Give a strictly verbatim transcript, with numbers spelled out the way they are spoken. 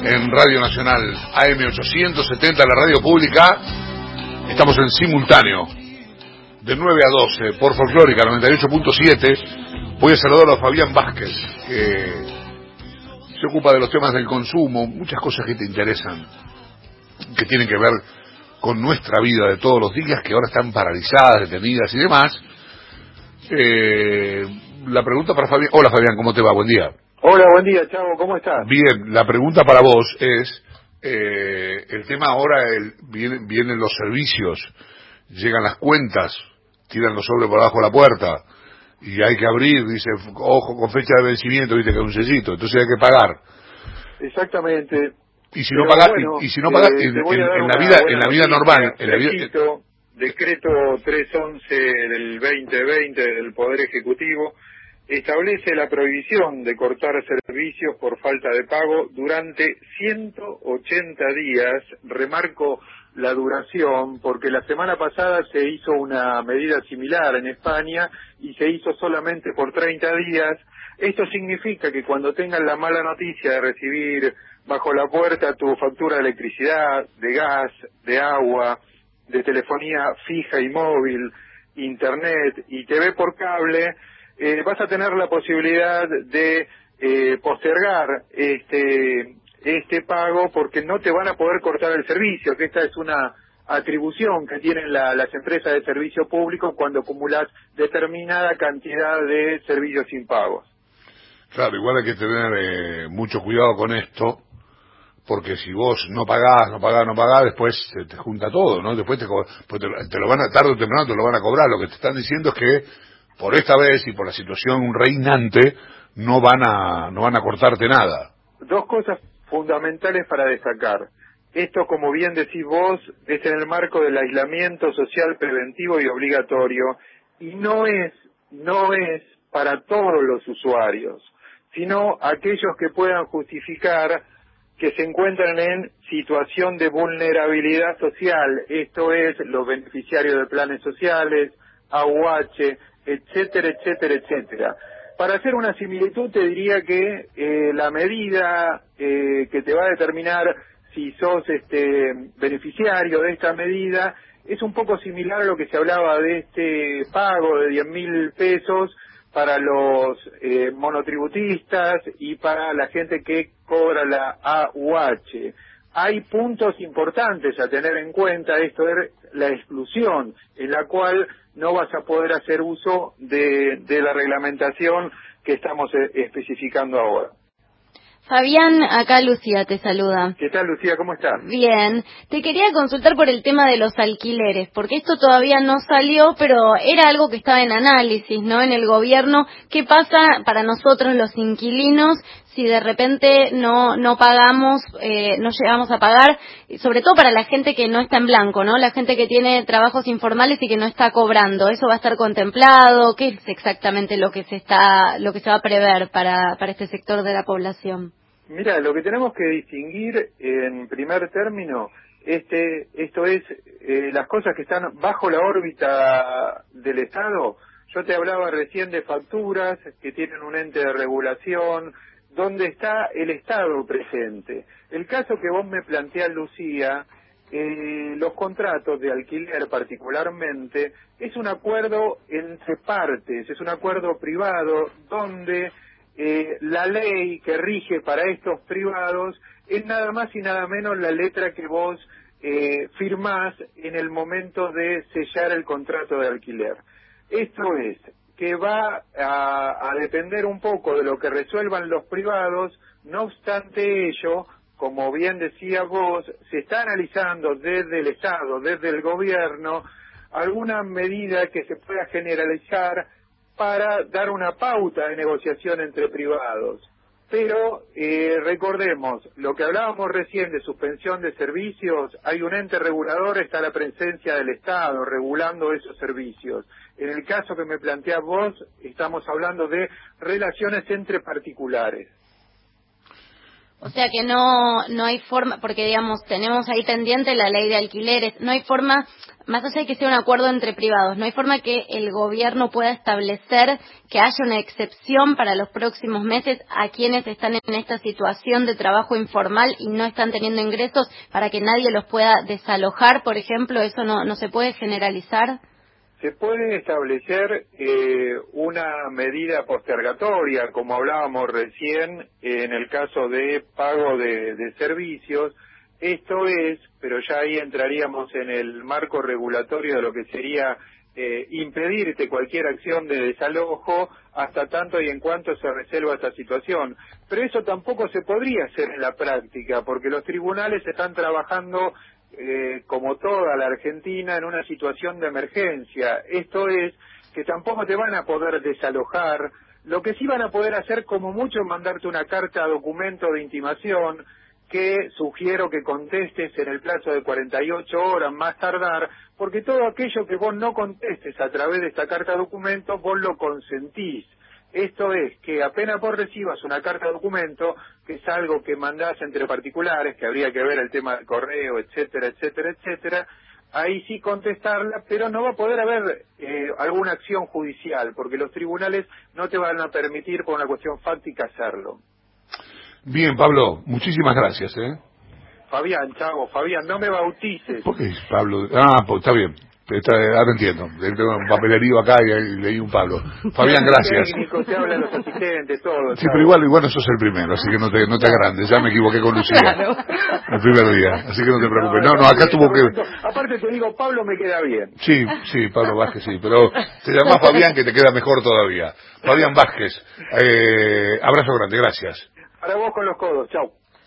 en Radio Nacional A M ochocientos setenta, la radio pública. Estamos en simultáneo de nueve a doce por Folclórica noventa y ocho punto siete. Voy a saludar a Fabián Vázquez, que se ocupa de los temas del consumo, muchas cosas que te interesan, que tienen que ver con nuestra vida de todos los días, que ahora están paralizadas, detenidas y demás. Eh, la pregunta para Fabián. Hola Fabián, ¿cómo te va? Buen día. Hola, buen día, Chavo, ¿cómo estás? Bien, la pregunta para vos es, eh, el tema ahora, el, vienen, vienen los servicios, llegan las cuentas, tiran los sobres por abajo de la puerta, y hay que abrir, dice, ojo, con fecha de vencimiento, viste que es un sellito, entonces hay que pagar. Exactamente. Y si no pagás, bueno, y, y si no pagás, eh, en, en, en la vida, en la vida normal, en la vida... Repito, decreto trescientos once del veinte veinte del Poder Ejecutivo establece la prohibición de cortar servicios por falta de pago durante ciento ochenta días. Remarco la duración porque la semana pasada se hizo una medida similar en España y se hizo solamente por treinta días. Esto significa que cuando tengan la mala noticia de recibir bajo la puerta tu factura de electricidad, de gas, de agua, de telefonía fija y móvil, internet y T V por cable, eh, vas a tener la posibilidad de eh, postergar este este pago porque no te van a poder cortar el servicio, que esta es una atribución que tienen la, las empresas de servicio público cuando acumulas determinada cantidad de servicios impagos. Claro, igual hay que tener eh, mucho cuidado con esto, porque si vos no pagás, no pagás, no pagás, después se te junta todo, ¿no? Después te, pues te, te lo van a, tarde o temprano te lo van a cobrar. Lo que te están diciendo es que por esta vez y por la situación reinante no van a, no van a cortarte nada. Dos cosas fundamentales para destacar. Esto, como bien decís vos, es en el marco del aislamiento social preventivo y obligatorio, y no es, no es para todos los usuarios, sino aquellos que puedan justificar que se encuentran en situación de vulnerabilidad social, esto es, los beneficiarios de planes sociales, A U H, etcétera, etcétera, etcétera. Para hacer una similitud te diría que eh, la medida eh, que te va a determinar si sos este beneficiario de esta medida es un poco similar a lo que se hablaba de este pago de diez mil pesos para los eh, monotributistas y para la gente que cobra la A U H. Hay puntos importantes a tener en cuenta, esto es la exclusión, en la cual no vas a poder hacer uso de, de la reglamentación que estamos especificando ahora. Fabián, acá Lucía te saluda. ¿Qué tal, Lucía? ¿Cómo estás? Bien. Te quería consultar por el tema de los alquileres, porque esto todavía no salió, pero era algo que estaba en análisis, ¿no? En el gobierno. ¿Qué pasa para nosotros los inquilinos si de repente no no pagamos, eh, no llegamos a pagar? Sobre todo para la gente que no está en blanco, ¿no? La gente que tiene trabajos informales y que no está cobrando. ¿Eso va a estar contemplado? ¿Qué es exactamente lo que se está, lo que se va a prever para para este sector de la población? Mira, lo que tenemos que distinguir en primer término, este, esto es eh, las cosas que están bajo la órbita del Estado. Yo te hablaba recién de facturas que tienen un ente de regulación, donde está el Estado presente. El caso que vos me planteás, Lucía, eh, los contratos de alquiler particularmente, es un acuerdo entre partes, es un acuerdo privado donde Eh, la ley que rige para estos privados es nada más y nada menos la letra que vos eh, firmás en el momento de sellar el contrato de alquiler. Esto es, que va a, a depender un poco de lo que resuelvan los privados, no obstante ello, como bien decía vos, se está analizando desde el Estado, desde el gobierno, alguna medida que se pueda generalizar para dar una pauta de negociación entre privados. Pero eh, recordemos, lo que hablábamos recién de suspensión de servicios, hay un ente regulador, está la presencia del Estado regulando esos servicios. En el caso que me planteás vos, estamos hablando de relaciones entre particulares. O sea que no no hay forma, porque digamos, tenemos ahí pendiente la ley de alquileres, no hay forma, más allá de que sea un acuerdo entre privados, no hay forma que el gobierno pueda establecer que haya una excepción para los próximos meses a quienes están en esta situación de trabajo informal y no están teniendo ingresos para que nadie los pueda desalojar, por ejemplo. ¿Eso no, no se puede generalizar? Se puede establecer eh, una medida postergatoria, como hablábamos recién, en el caso de pago de, de servicios. Esto es, pero ya ahí entraríamos en el marco regulatorio de lo que sería eh, impedirte cualquier acción de desalojo hasta tanto y en cuanto se resuelva esta situación. Pero eso tampoco se podría hacer en la práctica, porque los tribunales están trabajando Eh, como toda la Argentina, en una situación de emergencia. Esto es, que tampoco te van a poder desalojar. Lo que sí van a poder hacer, como mucho, es mandarte una carta documento de intimación, que sugiero que contestes en el plazo de cuarenta y ocho horas, más tardar, porque todo aquello que vos no contestes a través de esta carta documento, vos lo consentís. Esto es, que apenas vos recibas una carta de documento, que es algo que mandás entre particulares, que habría que ver el tema del correo, etcétera, etcétera, etcétera, ahí sí contestarla, pero no va a poder haber eh, alguna acción judicial, porque los tribunales no te van a permitir por una cuestión fáctica hacerlo. Bien, Pablo, muchísimas gracias, ¿eh? Fabián, chavo, Fabián, no me bautices. ¿Por qué Pablo? Ah, pues está bien. Está, ahora entiendo. Tengo un papelerío acá y ahí leí un Pablo. Fabián, gracias. Técnico, te hablan los asistentes, todo. Sí, pero igual, igual no sos el primero, así que no te, no te agrandes. Ya me equivoqué con Lucía. Claro. El primer día, así que no te preocupes. No, no, acá tuvo que... Aparte te digo, Pablo me queda bien. Sí, sí, Pablo Vázquez, sí, pero te llamás Fabián, que te queda mejor todavía. Fabián Vázquez, eh, abrazo grande, gracias. Para vos con los codos, chau.